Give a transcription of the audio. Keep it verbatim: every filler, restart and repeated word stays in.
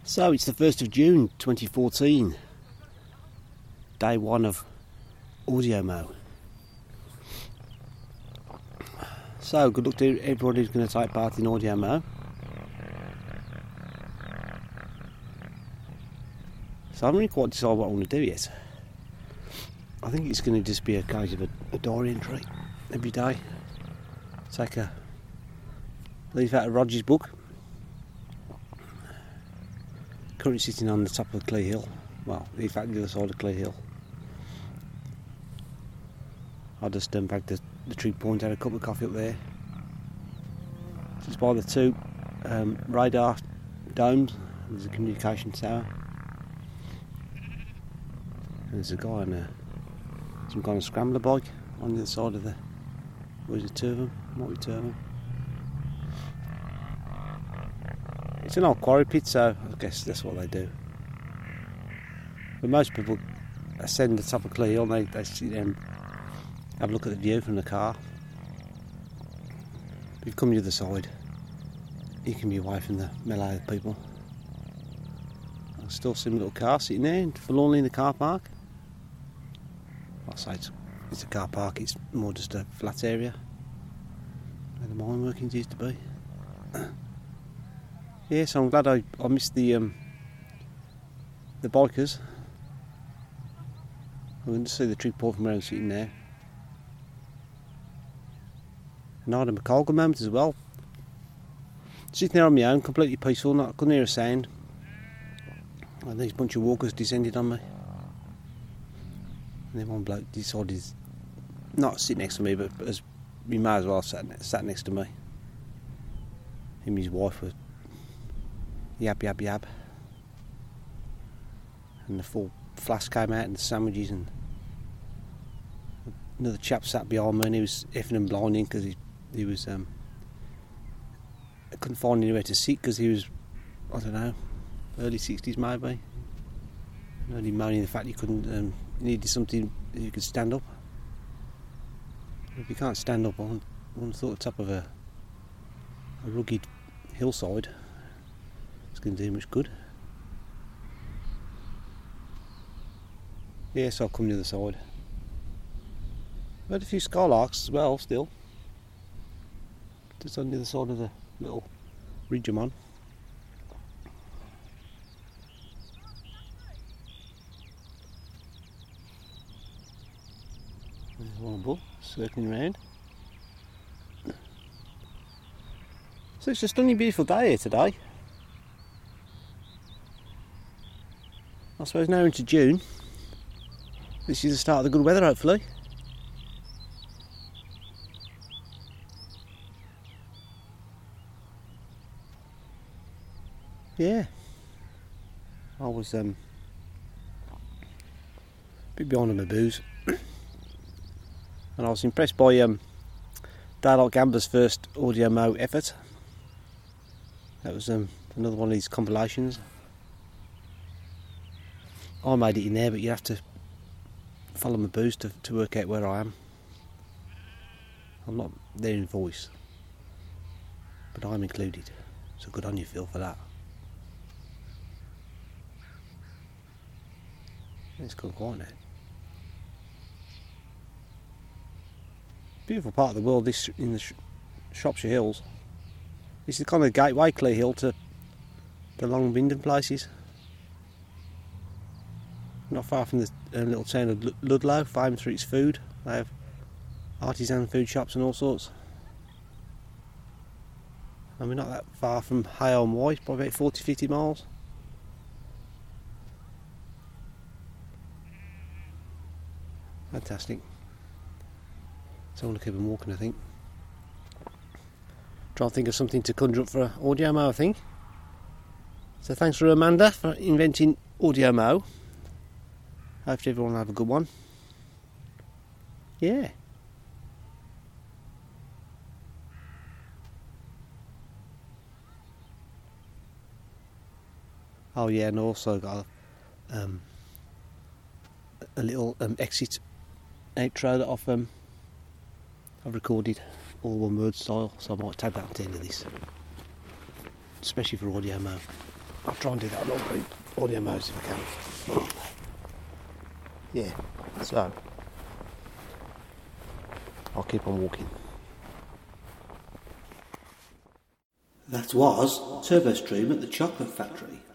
So it's the first of June twenty fourteen, day one of AudioMo. So good luck to everybody who's going to take part in AudioMo. So I haven't really quite decided what I want to do yet. I think it's going to just be a case of a, a diary entry every day. Take a leaf out of Roger's book. Currently sitting on the top of Clee Hill. Well, in fact, the other side of Clee Hill. I'll just um, back the, the tree point, have a cup of coffee up there. Just by the two um, radar domes, there's a communication tower. And there's a guy on a, some kind of scrambler bike on the other side of the, what is it, two of them? Might be two of them. It's an old quarry pit, so I guess that's what they do. But most people ascend the top of Clee Hill and they, they sit there and have a look at the view from the car. If you come to the other side, you can be away from the melee of people. I still see my little car sitting there, forlornly in the car park. I'll say it's, it's a car park, it's more just a flat area where the mine workings used to be. Yeah, so I'm glad I, I missed the um, the bikers. I can just see the tree pole from where I'm sitting there. And I had a McColgan moment as well. Sitting there on my own, completely peaceful, not, couldn't hear a sound. And these bunch of walkers descended on me. And then one bloke decided not to sit next to me, but as he might as well have sat, sat next to me. Him and his wife were yab yab yab. And the full flask came out and the sandwiches, and another chap sat behind me and he was effing and blinding because he, he was um, I couldn't find anywhere to sit because he was, I don't know, early sixties maybe. And only moaning the fact he couldn't, um, he needed something that you could stand up. If you can't stand up, I wouldn't have thought the top of a, a rugged hillside it's going to do much good. Yeah, so I'll come to the other side. I've had a few skylarks as well still. Just on the other side of the little ridge I'm on. There's one above, circling around. So it's a stunning, beautiful day here today. I suppose now into June. This is the start of the good weather, hopefully. Yeah. I was um, a bit behind on my booze. And I was impressed by um, Daylight Gambler's first AudioMo effort. That was um, another one of these compilations. I made it in there, but you have to follow my booze to, to work out where I am. I'm not there in voice, but I'm included. So good on you, Phil, for that. It's gone quiet now. Beautiful part of the world, this in the Sh- Shropshire Hills. This is kind of the gateway, Clee Hill, to the Long Bindon places. Not far from the uh, little town of L- Ludlow, famous for its food. They have artisan food shops and all sorts. And we're not that far from Hay on Wye, probably about forty to fifty miles. Fantastic. So I want to keep on walking, I think. Try and think of something to conjure up for AudioMo, I think. So thanks for Amanda for inventing AudioMo. Hopefully everyone will have a good one. Yeah. Oh yeah, and also got a, um, a little um, exit outro that I've, um, I've recorded all one word style, so I might tag that at the end of this, especially for AudioMo. I'll try and do that on all the audio modes if I can. Yeah, so I'll keep on walking. That was TurboStream at the Chocolate Factory.